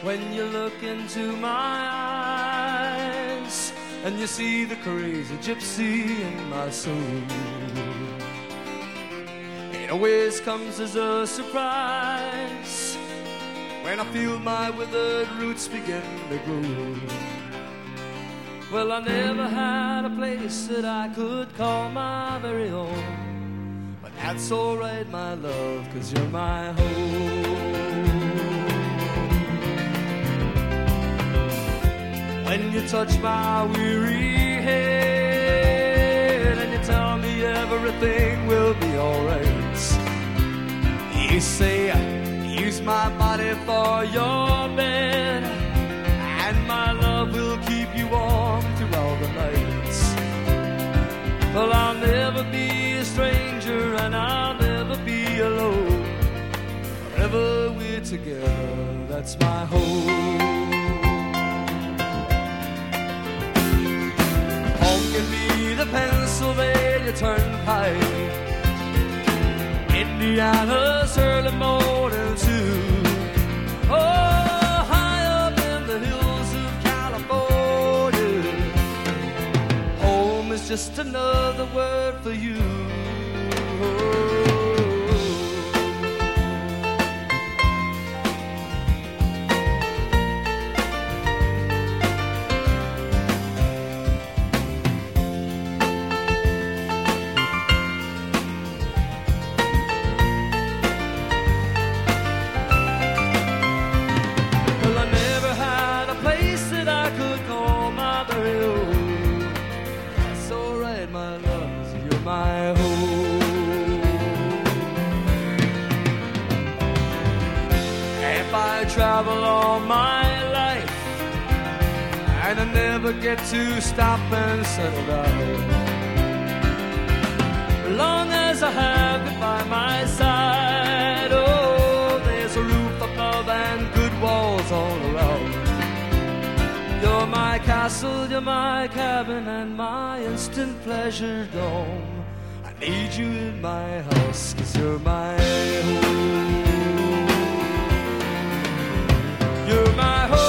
when you look into my eyes and you see the crazy gypsy in my soul. It always comes as a surprise when I feel my withered roots begin to grow. Well, I never had a place that I could call my very own, but that's alright, my love, 'cause you're my home. When you touch my weary head and you tell me everything will be alright, you say, use my body for your bed, and my love will keep you warm throughout the nights. Well, I'll never be a stranger and I'll never be alone. Forever we're together, that's my hope. Home can be the Pennsylvania Turnpike, Indiana's early morning too. Oh, high up in the hills of California, home is just another word for you. My home. If I travel all my life and I never get to stop and settle down, long as I have you by my side, oh, there's a roof above and good walls all around. You're my castle, you're my cabin, and my instant pleasure dome. I need you in my house, 'cause you're my home. You're my home.